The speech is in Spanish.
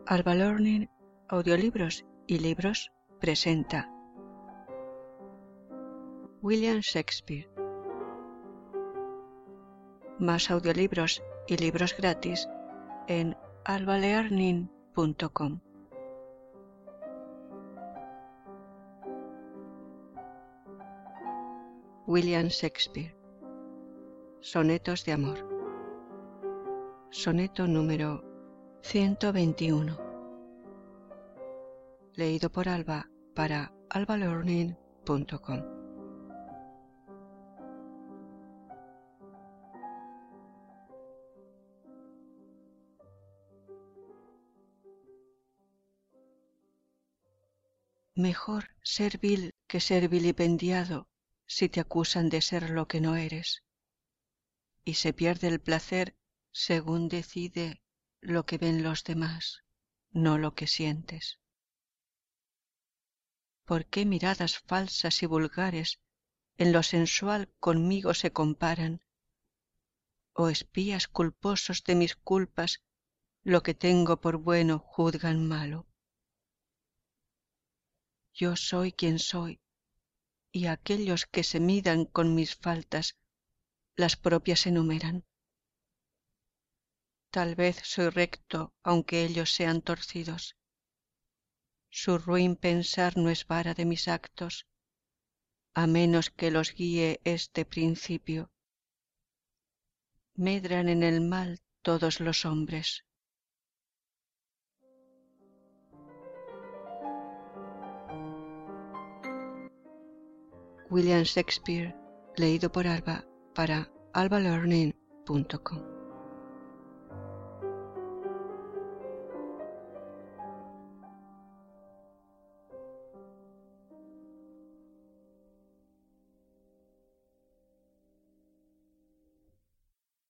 Alba Learning, audiolibros y libros presenta William Shakespeare. Más audiolibros y libros gratis en albalearning.com. William Shakespeare. Sonetos de amor. Soneto número 121. Leído por Alba para albalearning.com. Mejor ser vil que ser vilipendiado si te acusan de ser lo que no eres, y se pierde el placer según decide lo que ven los demás, no lo que sientes. ¿Por qué miradas falsas y vulgares en lo sensual conmigo se comparan? ¿O espías culposos de mis culpas lo que tengo por bueno juzgan malo? Yo soy quien soy, y aquellos que se midan con mis faltas las propias enumeran. Tal vez soy recto aunque ellos sean torcidos. Su ruin pensar no es vara de mis actos, a menos que los guíe este principio. Medran en el mal todos los hombres. William Shakespeare, leído por Alba para albalearning.com.